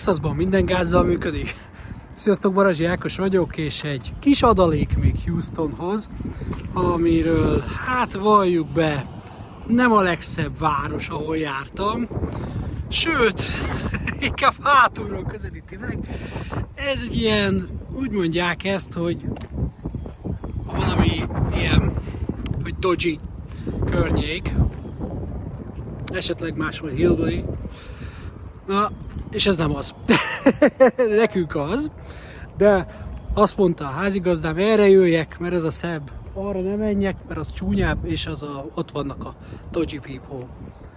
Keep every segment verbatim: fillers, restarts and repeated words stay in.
Texasban minden gázzal működik. Sziasztok, Barazsi Ákos vagyok, és egy kis adalék még Houstonhoz, amiről hát valljuk be, nem a legszebb város, ahol jártam. Sőt, inkább hátulról közelíti meg. Ez egy ilyen, úgy mondják ezt, hogy valami ilyen, hogy dodgy környék, esetleg máshol hillbilly. Na, és ez nem az. Nekünk az, de azt mondta a házigazdám, erre jöjjek, mert ez a szebb, arra nem menjek, mert az csúnyább, és az a, ott vannak a dodgy people.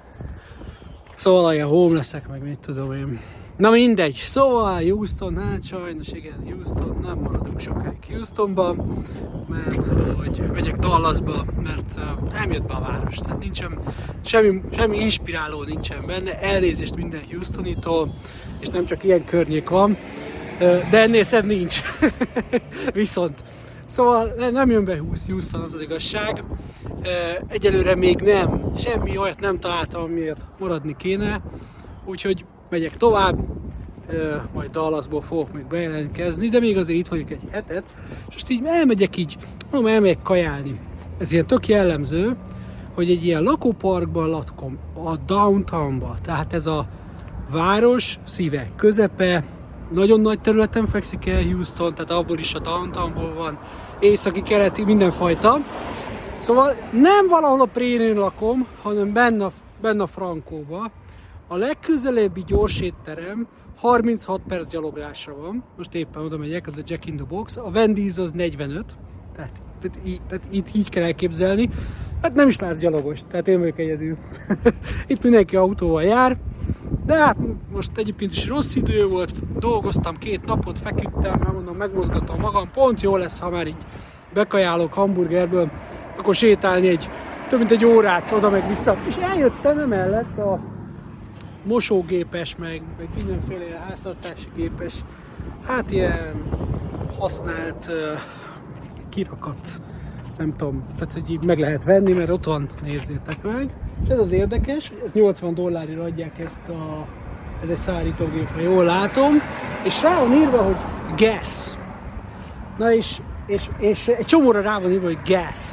Szóval ilyen homelessek, meg mit tudom én. Na mindegy, szóval Houston, hát sajnos igen, Houston, nem maradunk sokáig Houstonban, mert hogy megyek Dallasba, mert uh, nem jött be a város, tehát nincsen, semmi, semmi inspiráló nincsen benne, elnézést minden Houstonitól, és nem csak ilyen környék van, uh, de ennél szebb nincs. Viszont, szóval nem jön be Houston, az az igazság, uh, egyelőre még nem, semmi olyat nem találtam, amiért maradni kéne, úgyhogy megyek tovább, majd Dallasból fogok még bejelentkezni, de még azért itt vagyok egy hetet, és most így elmegyek így, mondom, elmegyek kajálni. Ez ilyen tök jellemző, hogy egy ilyen lakóparkban lakom, a downtownban, tehát ez a város szíve, közepe, nagyon nagy területen fekszik el Houston, tehát abból is a downtownból van, északi, keleti, mindenfajta. Szóval nem valahol a Prénén lakom, hanem benne a, benne a Frankóba. A legközelebbi gyorsétterem harminchat perc gyaloglásra van, most éppen oda megyek, az a Jack in the Box, a Wendy's az negyvenöt, tehát, tehát, így, tehát itt így kell elképzelni, hát nem is látsz gyalogos, tehát én vagyok egyedül. Itt mindenki autóval jár, de hát most egyébként is rossz idő volt, dolgoztam két napot, feküdtem, nem mondom, megmozgatom magam, pont jó lesz, ha már így bekajálok hamburgerből, akkor sétálni egy több mint egy órát oda meg vissza, és eljöttem emellett a mosógépes, meg, meg mindenféle háztartási gépes, hát ilyen használt uh, kirakat, nem tudom, tehát hogy így meg lehet venni, mert ott van, nézzétek meg. És ez az érdekes, ez nyolcvan dollárra adják ezt a, ez egy szárítógép, ha jól látom, és rá van írva, hogy gas. Na és, és, és egy csomóra rá van írva, hogy gas.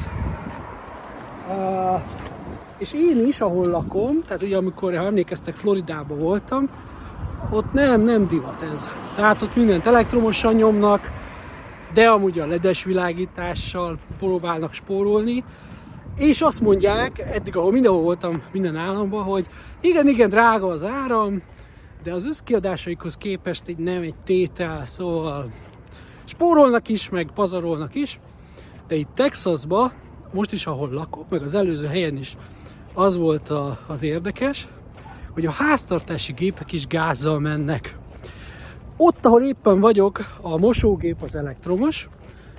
Uh, És én is, ahol lakom, tehát ugye amikor, ha emlékeztek, Floridában voltam, ott nem, nem divat ez. Tehát ott mindent elektromosan nyomnak, de amúgy a ledes világítással próbálnak spórolni. És azt mondják, eddig ahol mindenhol voltam, minden államban, hogy igen, igen, drága az áram, de az összkiadásaikhoz képest egy nem egy tétel, szóval spórolnak is, meg pazarolnak is. De itt Texasban, most is ahol lakok, meg az előző helyen is, az volt a, az érdekes, hogy a háztartási gépek is gázzal mennek. Ott, ahol éppen vagyok, a mosógép az elektromos,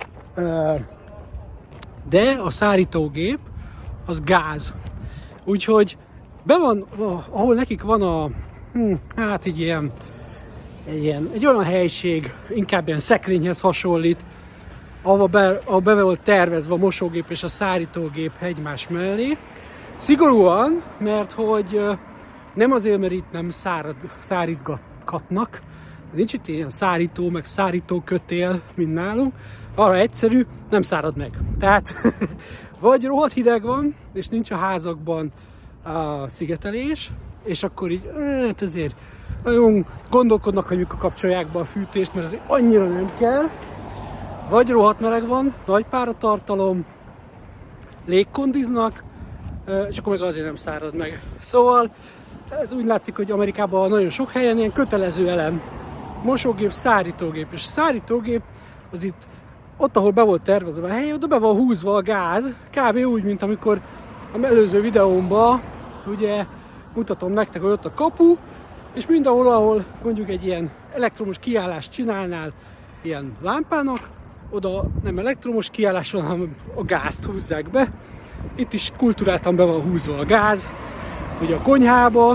de a szárítógép az gáz. Úgyhogy be van, ahol nekik van a, hm, hát így ilyen, egy, ilyen, egy olyan helység, inkább ilyen szekrényhez hasonlít, ahol be, ahol be volt tervezve a mosógép és a szárítógép egymás mellé. Szigorúan, mert hogy nem azért, mert itt nem szárad, szárítgatnak, nincs itt ilyen szárító, meg szárító kötél, mint nálunk, arra egyszerű, nem szárad meg. Tehát vagy rohadt hideg van, és nincs a házakban a szigetelés, és akkor így, hát ezért nagyon gondolkodnak, hogy mikor kapcsolják be a fűtést, mert azért annyira nem kell. Vagy rohadt meleg van, vagy páratartalom, légkondiznak, és akkor meg azért nem szárad meg. Szóval ez úgy látszik, hogy Amerikában nagyon sok helyen ilyen kötelező elem. Mosógép, szárítógép, és a szárítógép az itt, ott ahol be volt tervezve a hely, oda be van húzva a gáz, kb. Úgy, mint amikor a előző videómban ugye mutatom nektek, hogy ott a kapu, és mindenhol, ahol mondjuk egy ilyen elektromos kiállást csinálnál ilyen lámpának, oda nem elektromos kiállás van, hanem a gázt húzzák be. Itt is kulturáltan be van húzva a gáz, ugye a konyhába,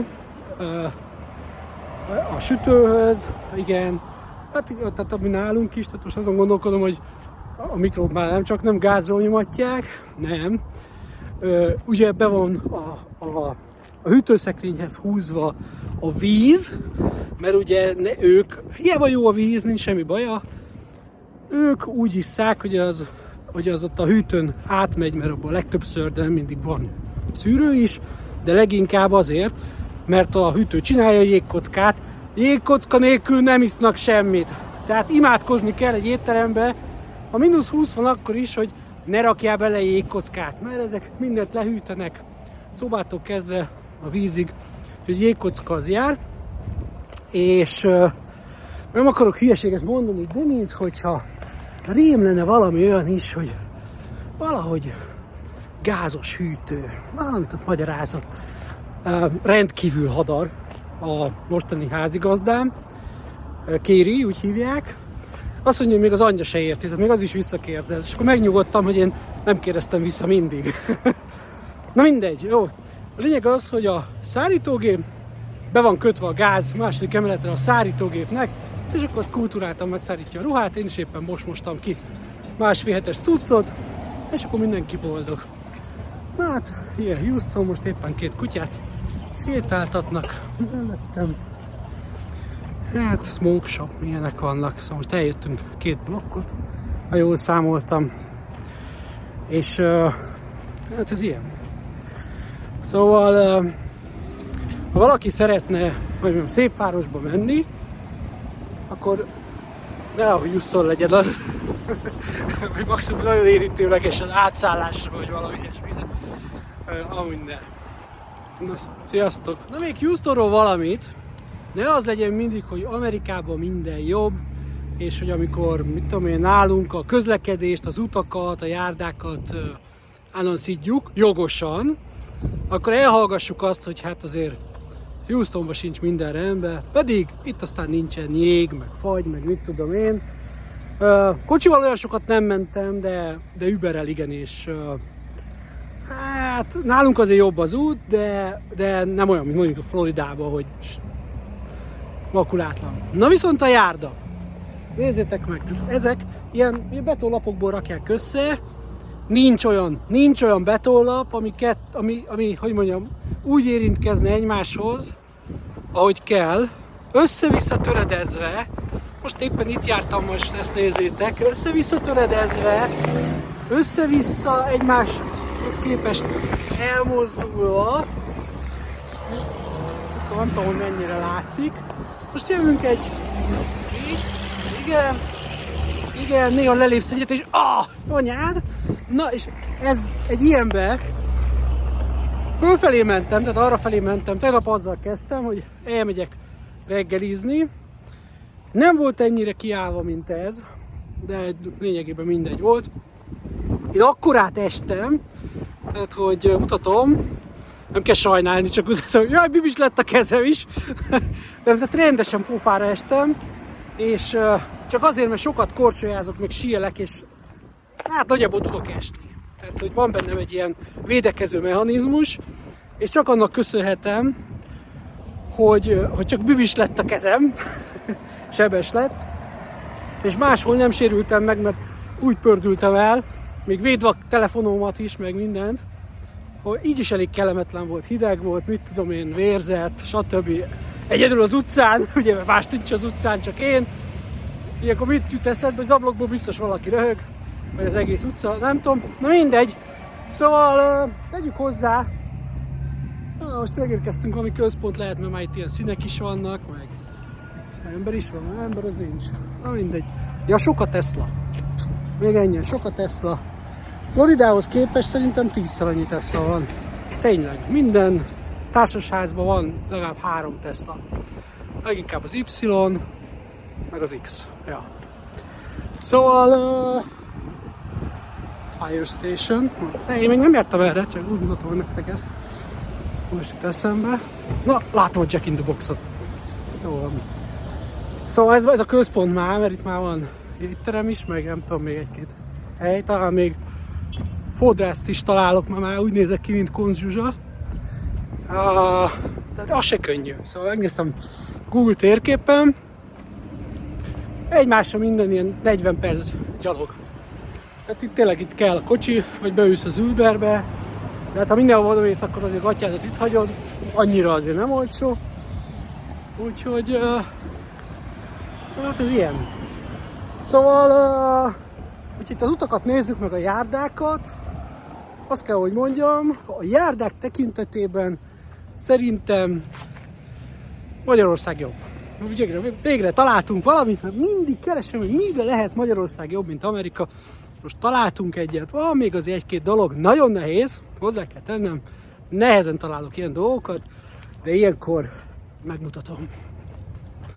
a sütőhöz, igen, hát tehát ami nálunk is, tehát most azon gondolkodom, hogy a mikrót már nem csak nem gázról nyomatják, nem. Ugye be van a, a a hűtőszekrényhez húzva a víz, mert ugye ne, ők, hiába jó a víz, nincs semmi baja, ők úgy hisszák, hogy az, hogy az ott a hűtőn átmegy, mert abban legtöbbször, de nem mindig van szűrő is, de leginkább azért, mert a hűtő csinálja a jégkockát, jégkocka nélkül nem isznak semmit. Tehát imádkozni kell egy étterembe, ha mínusz húsz van akkor is, hogy ne rakjál bele jégkockát, mert ezek mindent lehűtenek, szobától kezdve a vízig, hogy jégkocka az jár, és uh, nem akarok hülyeséget mondani, de mint hogyha rém lenne valami olyan is, hogy valahogy gázos hűtő, valamit ott magyarázott. Uh, rendkívül hadar a mostani házigazdám, uh, Kéri, úgy hívják. Azt mondja, hogy még az anyja se érti, tehát még az is visszakérdez. És akkor megnyugodtam, hogy én nem kérdeztem vissza mindig. Na mindegy, jó. A lényeg az, hogy a szárítógép be van kötve a gáz második emeletre a szárítógépnek, és akkor azt kultúráltan megszárítja a ruhát, én is éppen most mostam ki másfél hetes cuccot, és akkor mindenki boldog. Na hát, ilyen Houston, most éppen két kutyát sétáltatnak mellettem. Hát, smoke shop, milyenek vannak, szóval most eljöttünk két blokkot, ha jól számoltam, és uh, hát ez ilyen. Szóval, uh, ha valaki szeretne, hogy mondjam, szép városba menni, akkor ne ahogy Houston legyen az, vagy maximum nagyon érintőlegesen átszállásra, vagy valami ilyesmi, de uh, amúgy ne. Na, sziasztok! Na még Houstonról valamit, ne az legyen mindig, hogy Amerikában minden jobb, és hogy amikor, mit tudom én, nálunk a közlekedést, az utakat, a járdákat uh, állandóan szidjuk, jogosan, akkor elhallgassuk azt, hogy hát azért Houstonban sincs minden rendben, pedig itt aztán nincsen jég, meg fagy, meg mit tudom én. Uh, kocsival olyan sokat nem mentem, de, de Uberrel igen, és uh, hát nálunk azért jobb az út, de, de nem olyan, mint mondjuk a Floridában, hogy makulátlan. Na viszont a járda. Nézzétek meg, ezek ilyen betonlapokból rakják össze, nincs olyan, nincs olyan betonlap, ami, kett, ami, ami, hogy mondjam, úgy érintkezne egymáshoz, ahogy kell, össze-vissza töredezve, most éppen itt jártam, most ezt nézzétek, össze-vissza töredezve, össze-vissza egymáshoz képest elmozdulva, nem tudom, hogy mennyire látszik, most jövünk egy, így, igen, igen, néha lelépsz egyet, és ah, anyád, na és ez egy ilyenbe, fölfelé mentem, tehát arra felé mentem, tegnap azzal kezdtem, hogy elmegyek reggelizni. Nem volt ennyire kiállva, mint ez, de lényegében mindegy volt. Én akkorát estem, tehát hogy mutatom, nem kell sajnálni, csak mutatom, jaj, bibis lett a kezem is. De tehát rendesen pofára estem, és csak azért, mert sokat korcsolyázok, meg síelek, és hát nagyjából tudok esni. Tehát, hogy van bennem egy ilyen védekező mechanizmus, és csak annak köszönhetem, hogy, hogy csak bűvis lett a kezem, sebes lett, és máshol nem sérültem meg, mert úgy pördültem el, még védve a telefonomat is, meg mindent, hogy így is elég kellemetlen volt, hideg volt, mit tudom én, vérzett, stb. Egyedül az utcán, ugye mert más nincs az utcán, csak én. Ilyenkor mit jut eszedbe, az ablakból biztos valaki röhög, vagy az egész utca, nem tudom, na mindegy. Szóval uh, tegyük hozzá, na, most megérkeztünk, valami központ lehet, mert már itt ilyen színek is vannak, meg ember is van, ember az nincs, na mindegy. Ja, sok a Tesla, még ennyi, sok a Tesla. Floridához képest szerintem tízszer annyi Tesla van, tényleg, minden társasházban van legalább három Tesla. Leginkább az Y, meg az X. Ja. Szóval uh, Fire Station. Én még nem jártam erre, csak úgy mutatom nektek ezt. Most itt eszembe. Na, látom a Jack in the Boxot. Jó van. Szóval ez, ez a központ már, mert itt már van étterem is, meg nem tudom, még egy-két hely. Talán még fodrászt is találok, mert már úgy nézek ki, mint Konz Zsuzsa. Uh, tehát az se könnyű. Szóval megnéztem Google térképen. Egymásra minden ilyen negyven perc gyalog. Tehát itt tényleg itt kell a kocsi, vagy beülsz az Uberbe. De hát ha mindenhol odamész, akkor azért gatyádat itt hagyod. annyira azért nem olcsó. Úgyhogy uh, hát ez ilyen. Szóval, uh, hogy itt az utakat nézzük, meg a járdákat, azt kell, hogy mondjam, a járdák tekintetében szerintem Magyarország jobb. Végre, végre találtunk valamit, mert mindig keresem, hogy miben lehet Magyarország jobb, mint Amerika. Most találtunk egyet, van még azért egy-két dolog, nagyon nehéz, hozzá kell tennem, nehezen találok ilyen dolgokat, de ilyenkor megmutatom.